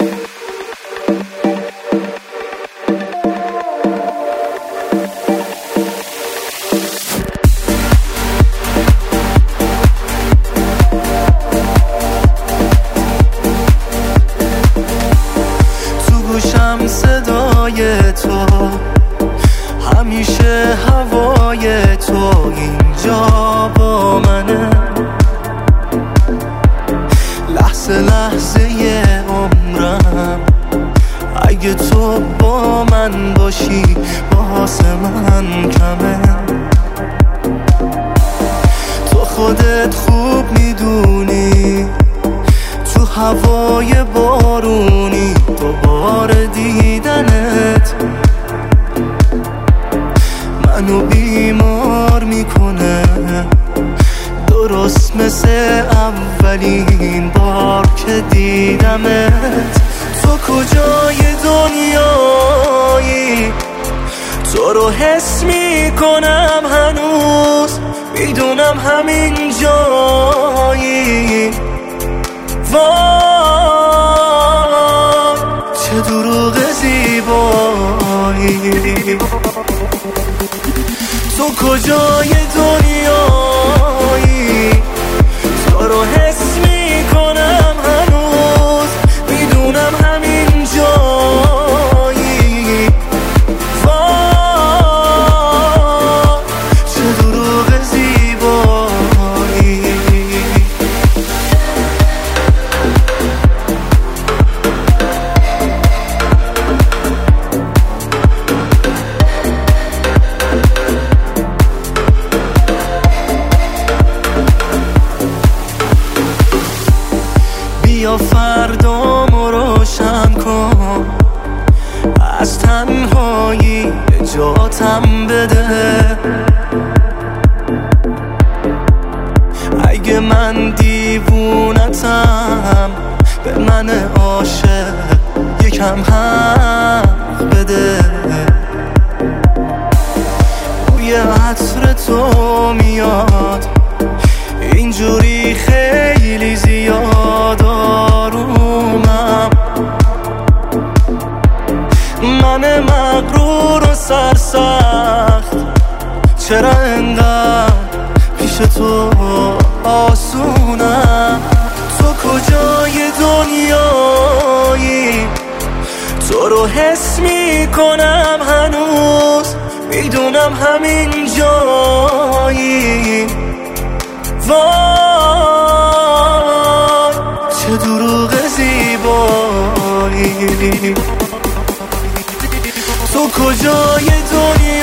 صدای تو همیشه، هوای تو اینجا با منه، لحظه لحظه عمرم اگه تو با من باشی واسه من کمه. تو خودت خوب میدونی تو هوای بارونی دوباره دیدنت منو بیمار میکنه، درست مثل اولین بار که دیدمت. تو کجای دنیایی؟ تو رو حس میکنم هنوز، میدونم همین جایی. وای چه دروغ زیبایی. تو کجای دنیایی؟ تو رو حس میکنم هنوز، میدونم همین جایی. وای چه دروغ زیبایی. بیا فردامو روشن کن، از تنهایی نجاتم بده. اگه من دیوونتم به من عاشق یکم حق بده. بوی عطر تو میاد اینجوری خیلی زیاد، آرومم. من مغرور و سرسخت چرا انقدر پیش تو آسونم؟ تو کجای دنیایی؟ تو رو حس میکنم هنوز، میدونم همین جایی. وای چه دروغ زیبایی. تو کجای دنیا؟